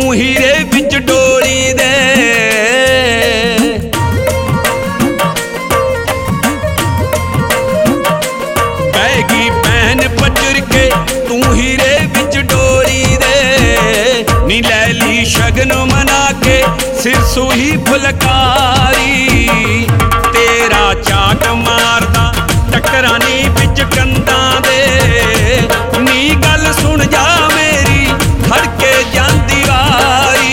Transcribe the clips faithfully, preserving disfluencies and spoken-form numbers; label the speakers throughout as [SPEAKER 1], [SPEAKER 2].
[SPEAKER 1] हीरे बिच डोली दे। बैगी भैन पचर के तू हीरे बिच डोली दे। नी लैली शगन मना के सिर सूही फुलकारी। तेरा चाट मारदा टकरानी बिच कंधा दे। नी गल सुन जा मेरी खड़के जांदी वारी।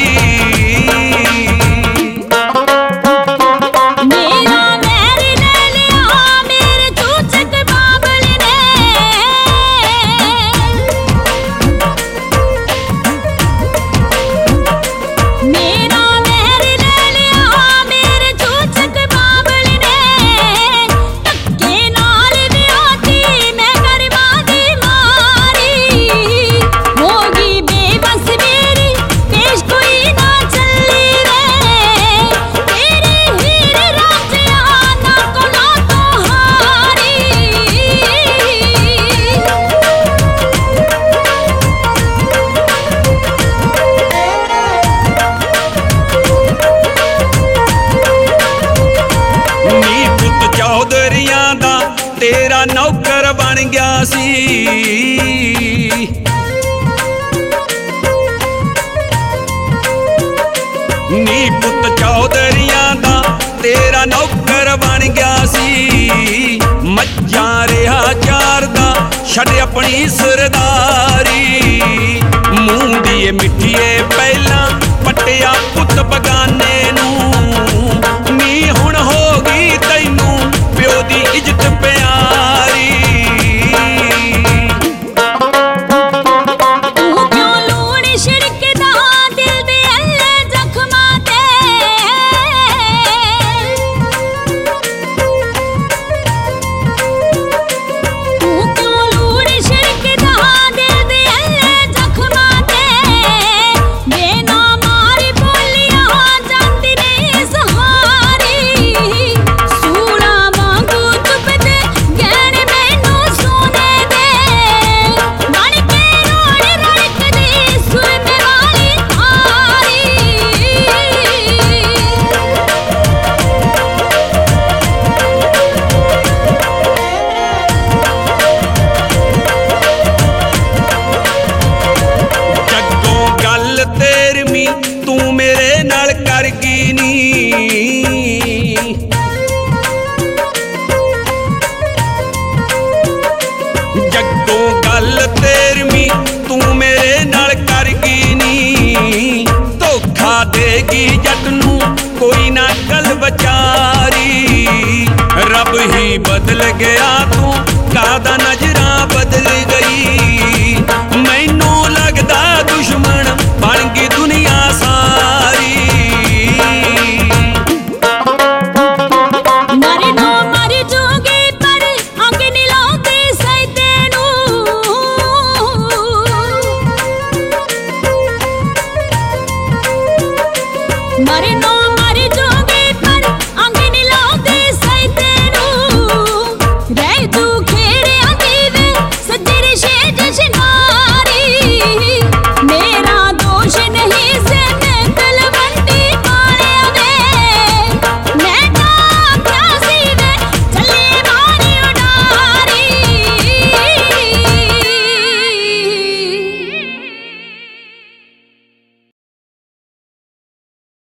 [SPEAKER 2] मेरा मैर ले लिया मेरे चूचक बाबल ने। मेरा मैर ले लिया मेरे चूचक बाबल ने। धक्के नाल विआती मैं गरमा दी मारी। होगी बेबस मेरी पेश कोई ना चली रे। तेरी हीर राजिया ना कोला तो हारी।
[SPEAKER 1] नी पुत चौधरियां दा तेरा नौकर बन गया सी। नी पुत चौधरियां दा तेरा नौकर बन गया सी। मज्जां रिहा चारदा छड़ अपनी सरदारी। मूंह दिए मिठिए पहला पट्टिया पुत बगाने नूं। नी हुण हो गई तैनू प्यो दी इज्जत प्यारी।
[SPEAKER 2] तू क्यों लूण छिड़कदा दिल दे अल्ले जख्मां ते। तू क्यों लूण छिड़कदा दिल दे अल्ले जख्मां ते। बेना मारी बोलियां जांदी नहीं सहारी। सूड़ा वांगू चुभदे गहने मैनू सोने दे। बन के रोड़ रड़कदी सुरमे वाली थारी।
[SPEAKER 1] जग्गों गल तेरवीं तू मेरे नाल कर गई नी। जग्गों गल तेरवीं तू मेरे नाल कर गई नी। धोखा देगी जट नू कोई ना गल बचारी। रब ही बदल गया तू